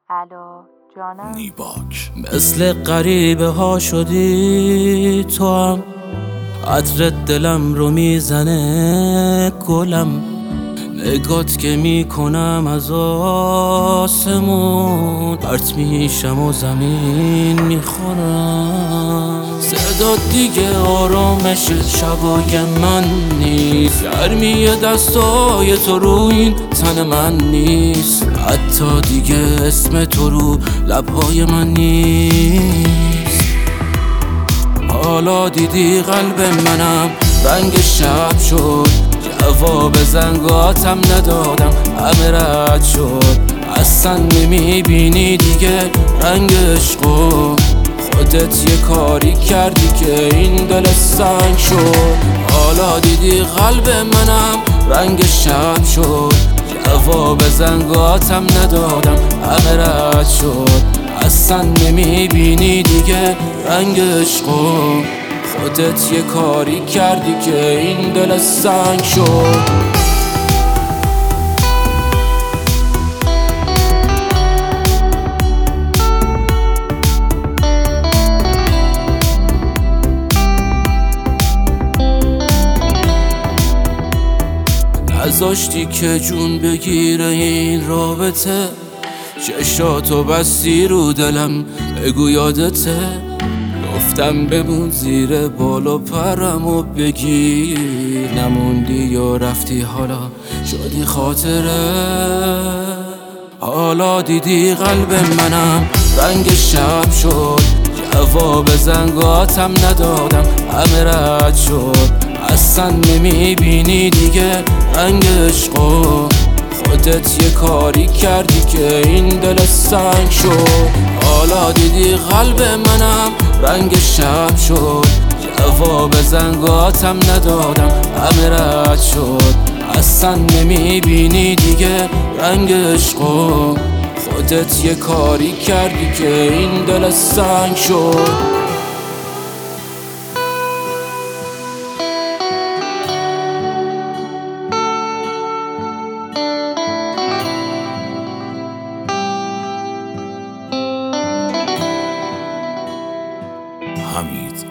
الو جانم. نیباک مثل غریبه ها شدی تو هم، عطر دلم رو میزنه گلم، نگات که میکنم از آسمون پرت میشم و زمین میخورم. صدات دیگه آرامش شبای من نیست، گرمی دستای تو رو این تن من نیست، حتی دیگه اسم تو رو لبهای من نیست. حالا دیدی قلب منم رنگ شب شد، جواب زنگاتم ندادم همه رد شد، اصلا نمیبینی دیگه رنگ عشقو، خودت یه کاری کردی که این دل سنگ شد. حالا دیدی قلب منم رنگ شب شد، جواب زنگاتم ندادم همه رد شد، اصلا نمیبینی دیگه رنگ عشقو، خودت یه کاری کردی که این دل سنگ شد. نذاشتی که جون بگیره این رابطه، چشاتو بستی رو دلم بگو یادته، گفتم بمون زیر بال و پرم و بگیر، نموندی یا رفتی حالا شدی خاطره. حالا دیدی قلب منم رنگ شب شد، جواب زنگاتم ندادم همه رد شد، اصلا نمیبینی دیگه رنگ عشقو، خودت یه کاری کردی که این دل سنگ شد. حالا دیدی قلب منم رنگ شب شد، جواب زنگاتم ندادم همه رد شد، اصلا نمیبینی دیگه رنگ عشقو، خودت یه کاری کردی که این دل سنگ شد. حمید